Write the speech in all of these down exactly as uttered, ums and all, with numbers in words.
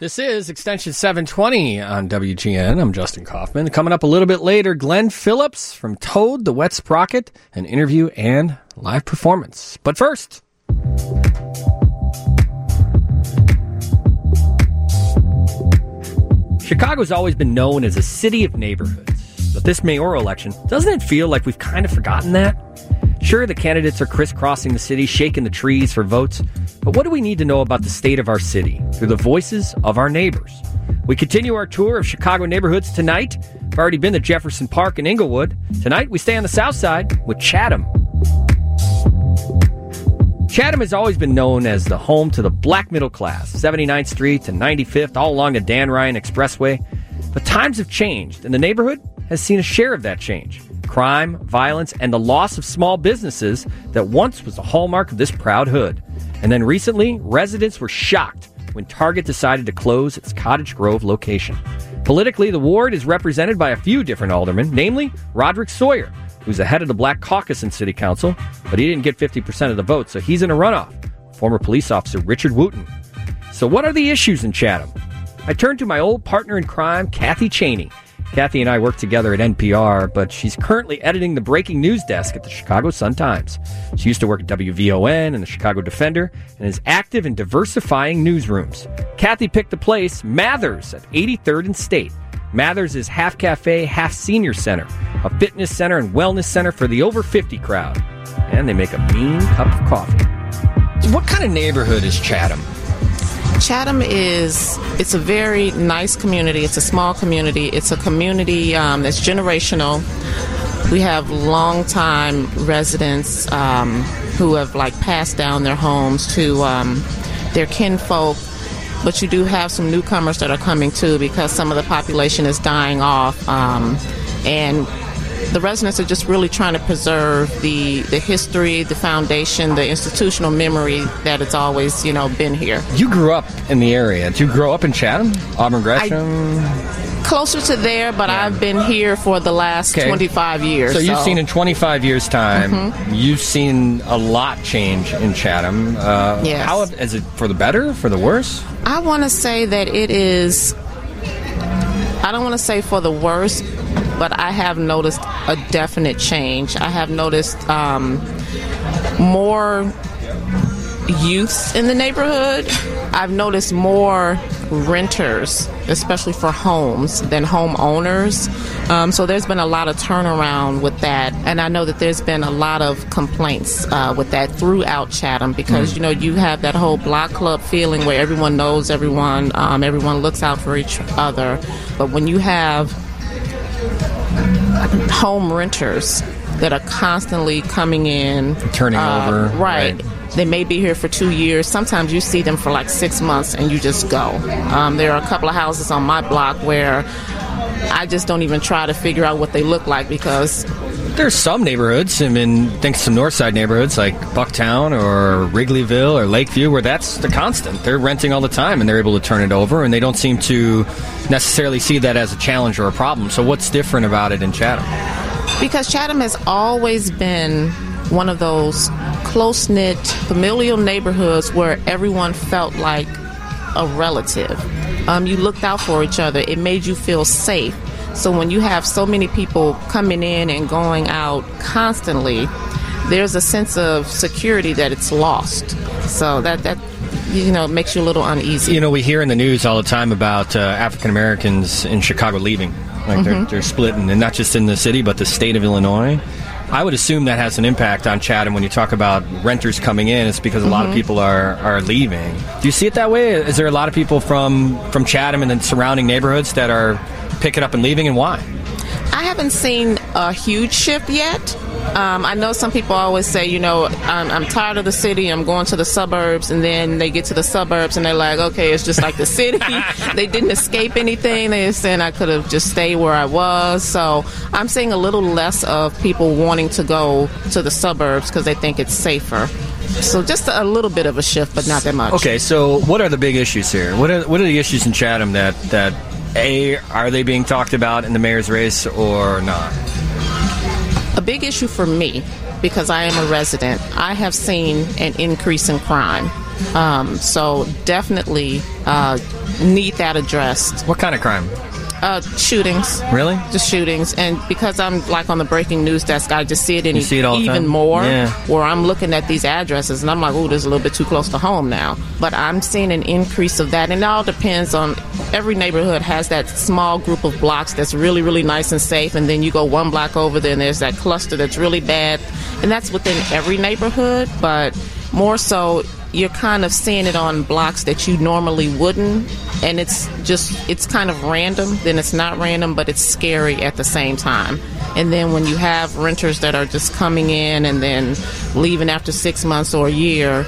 This is Extension seven twenty on W G N. I'm Justin Kaufman. Coming up a little bit later, Glenn Phillips from Toad, the Wet Sprocket, an interview and live performance. But first, Chicago's always been known as a city of neighborhoods. But this mayoral election, doesn't it feel like we've kind of forgotten that? Sure, the candidates are crisscrossing the city, shaking the trees for votes, but what do we need to know about the state of our city through the voices of our neighbors? We continue our tour of Chicago neighborhoods tonight. I've already been to Jefferson Park and Inglewood. Tonight, we stay on the south side with Chatham. Chatham has always been known as the home to the black middle class, seventy-ninth Street to ninety-fifth, all along the Dan Ryan Expressway. But times have changed, and the neighborhood has seen a share of that change. Crime, violence, and the loss of small businesses that once was the hallmark of this proud hood. And then recently, residents were shocked when Target decided to close its Cottage Grove location. Politically, the ward is represented by a few different aldermen, namely Roderick Sawyer, who's the head of the Black Caucus in City Council, but he didn't get fifty percent of the vote, so he's in a runoff. Former police officer Richard Wooten. So what are the issues in Chatham? I turned to my old partner in crime, Kathy Cheney. Kathy and I work together at N P R, but she's currently editing the breaking news desk at the Chicago Sun-Times. She used to work at W V O N and the Chicago Defender and is active in diversifying newsrooms. Kathy picked the place, Mathers, at eighty-third and State. Mathers is half cafe, half senior center, a fitness center and wellness center for the over fifty crowd. And they make a mean cup of coffee. So what kind of neighborhood is Chatham? Chatham is, it's a very nice community. It's a small community. It's a community um, that's generational. We have longtime residents um, who have like passed down their homes to um, their kinfolk. But you do have some newcomers that are coming too, because some of the population is dying off. Um, and the residents are just really trying to preserve the, the history, the foundation, the institutional memory that it's always, you know, been here. You grew up in the area. Did you grow up in Chatham? Auburn Gresham? I, closer to there, but yeah. I've been here for the last okay. twenty-five years. So, so you've seen in twenty-five years' time, mm-hmm. you've seen a lot change in Chatham. Uh, yes. How is it for the better, for the worse? I want to say that it is, I don't want to say for the worse, but I have noticed a definite change. I have noticed um, more youths in the neighborhood. I've noticed more renters, especially for homes, than homeowners. Um, so there's been a lot of turnaround with that. And I know that there's been a lot of complaints uh, with that throughout Chatham because, mm. you know, you have that whole block club feeling where everyone knows everyone, um, everyone looks out for each other. But when you have home renters that are constantly coming in, turning uh, over, right. right. They may be here for two years. Sometimes you see them for like six months and you just go. Um, there are a couple of houses on my block where I just don't even try to figure out what they look like because there's some neighborhoods, I mean, think some north side neighborhoods like Bucktown or Wrigleyville or Lakeview where that's the constant. They're renting all the time and they're able to turn it over and they don't seem to necessarily see that as a challenge or a problem. So what's different about it in Chatham? Because Chatham has always been one of those close-knit familial neighborhoods where everyone felt like a relative. Um, you looked out for each other. It made you feel safe. So when you have so many people coming in and going out constantly, there's a sense of security that it's lost. So that, that you know, makes you a little uneasy. You know, we hear in the news all the time about uh, African Americans in Chicago leaving. Like mm-hmm. they're, they're splitting, and not just in the city, but the state of Illinois. I would assume that has an impact on Chatham when you talk about renters coming in. It's because a mm-hmm. lot of people are, are leaving. Do you see it that way? Is there a lot of people from, from Chatham and the surrounding neighborhoods that are picking up and leaving, and why? I haven't seen a huge shift yet. Um, I know some people always say, you know, I'm, I'm tired of the city, I'm going to the suburbs, and then they get to the suburbs and they're like, okay, it's just like the city. They didn't escape anything. They're saying I could have just stayed where I was. So I'm seeing a little less of people wanting to go to the suburbs because they think it's safer. So just a little bit of a shift, but not that much. Okay, so what are the big issues here? What are, what are the issues in Chatham that, that, A, are they being talked about in the mayor's race or not? A big issue for me, because I am a resident, I have seen an increase in crime. Um, so definitely uh, need that addressed. What kind of crime? Uh, shootings. Really? Just shootings. And because I'm like on the breaking news desk, I just see it, any, see it all the even time? more Yeah. where I'm looking at these addresses and I'm like, oh, this is a little bit too close to home now. But I'm seeing an increase of that. And it all depends on, every neighborhood has that small group of blocks that's really, really nice and safe. And then you go one block over there and there's that cluster that's really bad. And that's within every neighborhood. But more so, you're kind of seeing it on blocks that you normally wouldn't, and it's just, it's kind of random. Then it's not random, but it's scary at the same time. And then when you have renters that are just coming in and then leaving after six months or a year,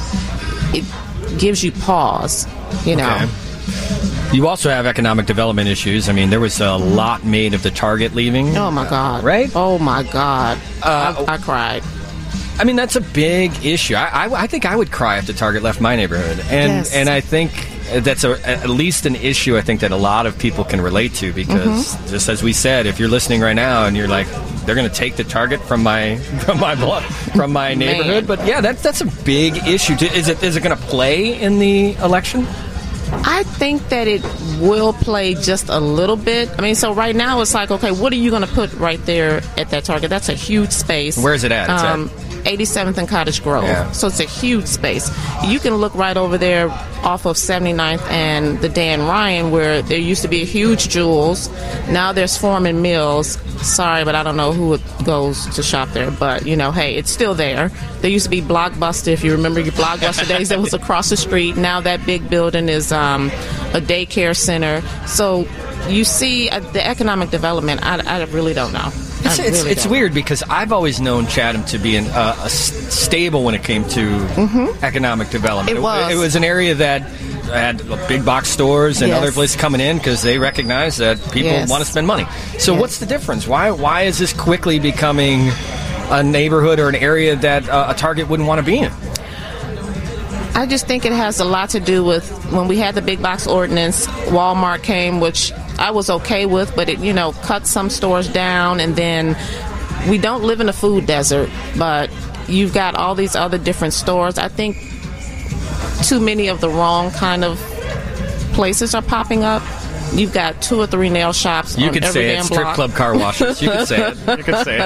it gives you pause, you know. Okay. You also have economic development issues. I mean, there was a lot made of the Target leaving. Oh, my God. Uh, right? Oh, my God. Uh, I, I cried. I mean, that's a big issue. I, I, I think I would cry if the Target left my neighborhood. And Yes. and I think that's a, at least an issue I think that a lot of people can relate to because, Mm-hmm. just as we said, if you're listening right now and you're like, they're going to take the Target from my from my block, from my neighborhood. But yeah, that's that's a big issue. Is it is it going to play in the election? I think that it will play just a little bit. I mean, so right now it's like, okay, what are you going to put right there at that Target? That's a huge space. Where is it at? It's Um, eighty-seventh and Cottage Grove. Yeah. So it's a huge space. You can look right over there off of seventy-ninth and the Dan Ryan where there used to be a huge Jewel's. Now there's Foreman Mills. Sorry, but I don't know who goes to shop there. But, you know, hey, it's still there. There used to be Blockbuster. If you remember your Blockbuster days, that was across the street. Now that big building is um, a daycare center. So you see uh, the economic development, I, I really don't know. It's, I it's, really it's don't. weird because I've always known Chatham to be an, uh, a s- stable when it came to economic development. It was. It, was an area that had big box stores and Yes. other places coming in because they recognize that people Yes. want to spend money. So Yes. what's the difference? Why why is this quickly becoming a neighborhood or an area that uh, a Target wouldn't want to be in? I just think it has a lot to do with when we had the big box ordinance, Walmart came, which I was okay with, but it, you know, cut some stores down, and then we don't live in a food desert, but you've got all these other different stores. I think too many of the wrong kind of places are popping up. You've got two or three nail shops You on could every say damn it, strip block. club car washes. You could say it. You could say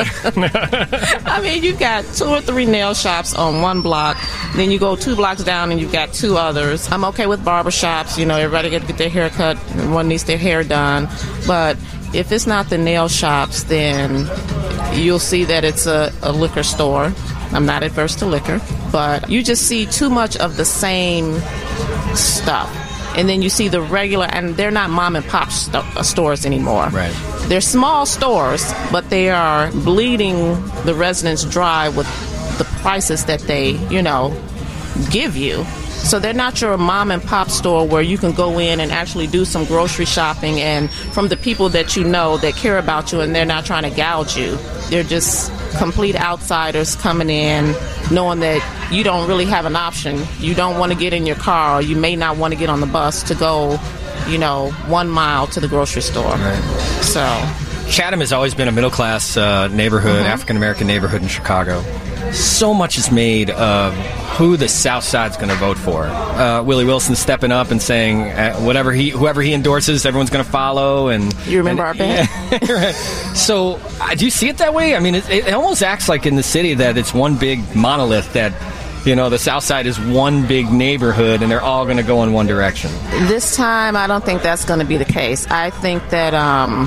it. I mean, you've got two or three nail shops on one block. Then you go two blocks down and you've got two others. I'm okay with barber shops. You know, everybody got to get their hair cut. Everyone needs their hair done. But if it's not the nail shops, then you'll see that it's a, a liquor store. I'm not adverse to liquor. But you just see too much of the same stuff. And then you see the regular, and they're not mom and pop st- stores anymore. Right. They're small stores, but they are bleeding the residents dry with the prices that they, you know, give you. So they're not your mom and pop store where you can go in and actually do some grocery shopping and from the people that you know that care about you and they're not trying to gouge you. They're just complete outsiders coming in knowing that you don't really have an option. You don't want to get in your car or you may not want to get on the bus to go, you know, one mile to the grocery store. Right. So Chatham has always been a middle-class uh, neighborhood, Mm-hmm. African-American neighborhood in Chicago. So much is made of who the South Side's going to vote for. Uh, Willie Wilson stepping up and saying uh, whatever he, whoever he endorses, everyone's going to follow. And you remember and, our band? Yeah, right. So uh, do you see it that way? I mean, it, it almost acts like in the city that it's one big monolith that, you know, the South Side is one big neighborhood and they're all going to go in one direction. This time, I don't think that's going to be the case. I think that um,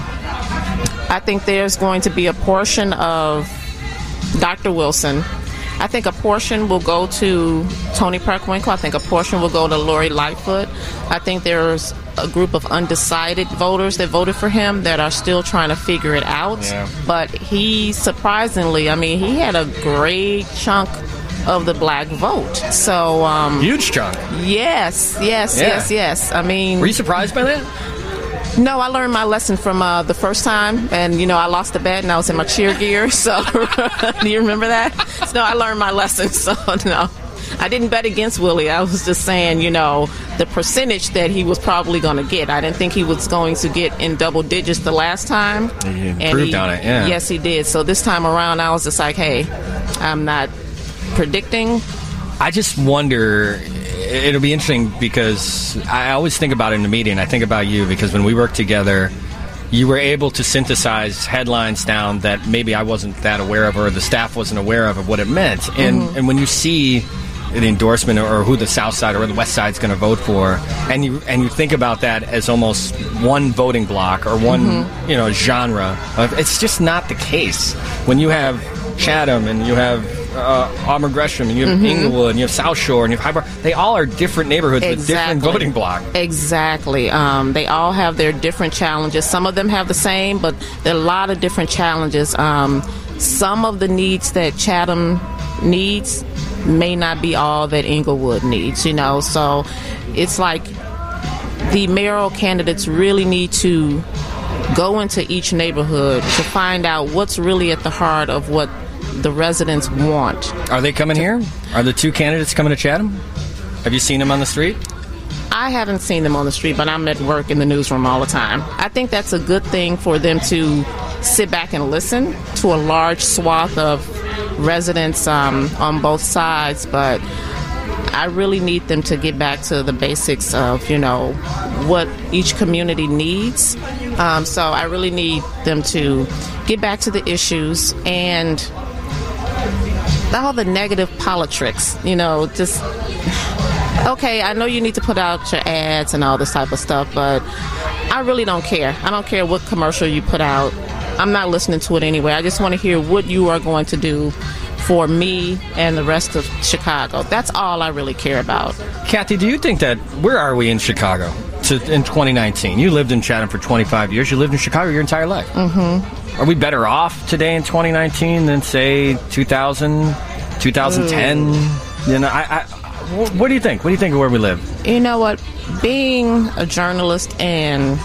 I think there's going to be a portion of Doctor Wilson. I think a portion will go to Tony Preckwinkle. I think a portion will go to Lori Lightfoot. I think there's a group of undecided voters that voted for him that are still trying to figure it out. Yeah. But he, surprisingly, I mean, he had a great chunk of the black vote. So, um, Huge chunk. yes, yes, Yeah. yes, yes. I mean, Were you surprised by that? no, I learned my lesson from uh, the first time, and you know, I lost the bet, and I was in my cheer gear. So, do you remember that? So, no, I learned my lesson. So, no, I didn't bet against Willie. I was just saying, you know, the percentage that he was probably going to get. I didn't think he was going to get in double digits the last time. He And improved on it, yeah. Yes, he did. So this time around, I was just like, hey, I'm not predicting. I just wonder it'll be interesting because I always think about it in the media, and I think about you because when we worked together, you were able to synthesize headlines down that maybe I wasn't that aware of or the staff wasn't aware of, of what it meant. And mm-hmm. and when you see the endorsement or who the South Side or the West Side is going to vote for, and you and you think about that as almost one voting block or one mm-hmm. you know genre, it's just not the case. When you have Chatham and you have uh, Auburn Gresham and you have mm-hmm. Inglewood and you have South Shore and you have Hyde Park, they all are different neighborhoods exactly. with different voting blocks. Exactly. Um, they all have their different challenges. Some of them have the same, but there are a lot of different challenges. Um, some of the needs that Chatham needs may not be all that Inglewood needs, you know. So it's like the mayoral candidates really need to go into each neighborhood to find out what's really at the heart of what the residents want. Are they coming here? Are the two candidates coming to Chatham? Have you seen them on the street? I haven't seen them on the street, but I'm at work in the newsroom all the time. I think that's a good thing for them to sit back and listen to a large swath of residents um, on both sides, but I really need them to get back to the basics of, you know, what each community needs. Um, so I really need them to get back to the issues and all the negative politics, you know, just, okay, I know you need to put out your ads and all this type of stuff, but I really don't care. I don't care what commercial you put out. I'm not listening to it anyway. I just want to hear what you are going to do for me and the rest of Chicago. That's all I really care about. Kathy, do you think that, where are we in Chicago to, in twenty nineteen? You lived in Chatham for twenty-five years. You lived in Chicago your entire life. Mm-hmm. Are we better off today in twenty nineteen than, say, two thousand, twenty ten? Mm. You know, I, I, what do you think? What do you think of where we live? You know what? Being a journalist and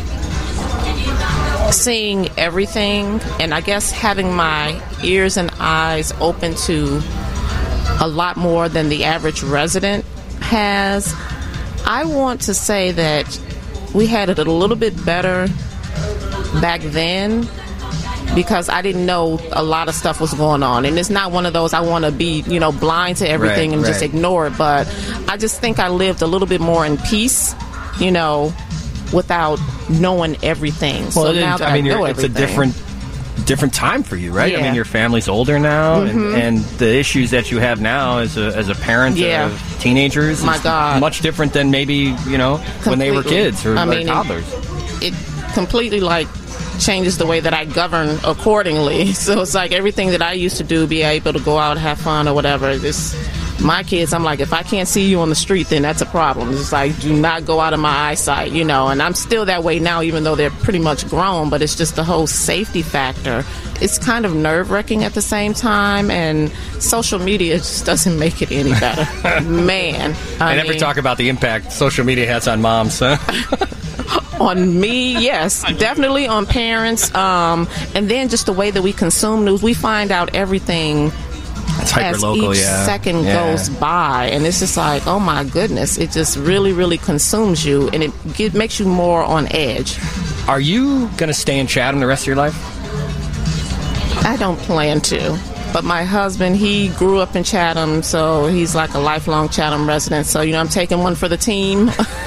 seeing everything, and I guess having my ears and eyes open to a lot more than the average resident has, I want to say that we had it a little bit better back then because I didn't know a lot of stuff was going on. And it's not one of those I want to be, you know, blind to everything right, and right. just ignore it. But I just think I lived a little bit more in peace, you know, without knowing everything. Well, so now that I, mean, I know it's everything. a different different time for you, right? Yeah. I mean, your family's older now, mm-hmm. and, and the issues that you have now as a as a parent yeah. of teenagers My is God. much different than maybe, you know, completely. when they were kids or, I or mean, toddlers. It, it completely, like, changes the way that I govern accordingly. So it's like everything that I used to do, be able to go out, have fun or whatever, this... My kids, I'm like, if I can't see you on the street, then that's a problem. It's like, do not go out of my eyesight, you know. And I'm still that way now, even though they're pretty much grown. But it's just the whole safety factor. It's kind of nerve-wracking at the same time. And social media just doesn't make it any better. Man. I, I never mean, talk about the impact social media has on moms, huh? On me, yes, definitely on parents. Um, and then just the way that we consume news, we find out everything It's as each yeah. second yeah. goes by, and it's just like, oh my goodness, it just really, really consumes you, and it get, makes you more on edge. Are you going to stay in Chatham the rest of your life? I don't plan to, but my husband, he grew up in Chatham, so he's like a lifelong Chatham resident, so, you know, I'm taking one for the team.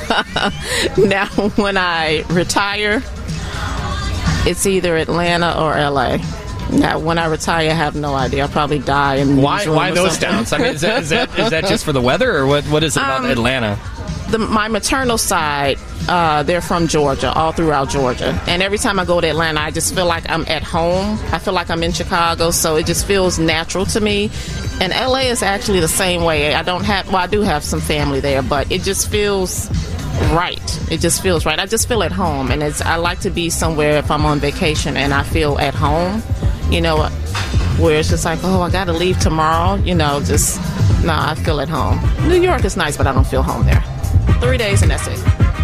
Now, when I retire, it's either Atlanta or L A Now, when I retire, I have no idea. I'll probably die in the Why, why those towns? I mean, is that, is, that, is that just for the weather, or what? What is it about um, Atlanta? The, my maternal side, uh, they're from Georgia, all throughout Georgia. And every time I go to Atlanta, I just feel like I'm at home. I feel like I'm in Chicago, so it just feels natural to me. And L A is actually the same way. I don't have, well, I do have some family there, but it just feels right. It just feels right. I just feel at home. And it's, I like to be somewhere if I'm on vacation and I feel at home. You know, where it's just like, oh, I got to leave tomorrow. You know, just, no, nah, I feel at home. New York is nice, but I don't feel home there. Three days and that's it.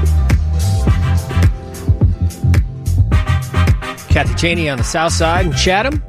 Kathy Cheney on the South Side in Chatham.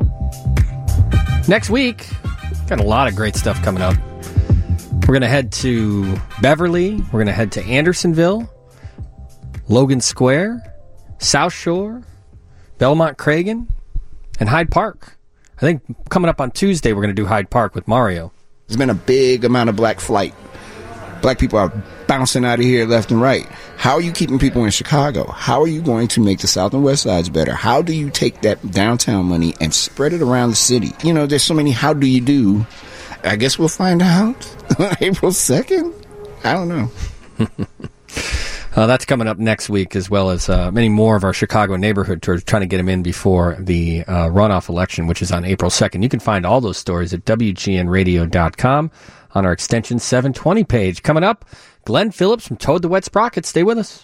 Next week, got a lot of great stuff coming up. We're going to head to Beverly. We're going to head to Andersonville, Logan Square, South Shore, Belmont Cragen, and Hyde Park. I think coming up on Tuesday, we're going to do Hyde Park with Mario. There's been a big amount of black flight Black people are bouncing out of here left and right. How are you keeping people in Chicago? How are you going to make the South and West Sides better? How do you take that downtown money and spread it around the city? You know, there's so many how do you do. I guess we'll find out April second. I don't know. Uh, that's coming up next week, as well as uh, many more of our Chicago neighborhood tours, trying to get them in before the uh, runoff election, which is on April second. You can find all those stories at W G N radio dot com on our Extension seven twenty page. Coming up, Glenn Phillips from Toad the Wet Sprocket. Stay with us.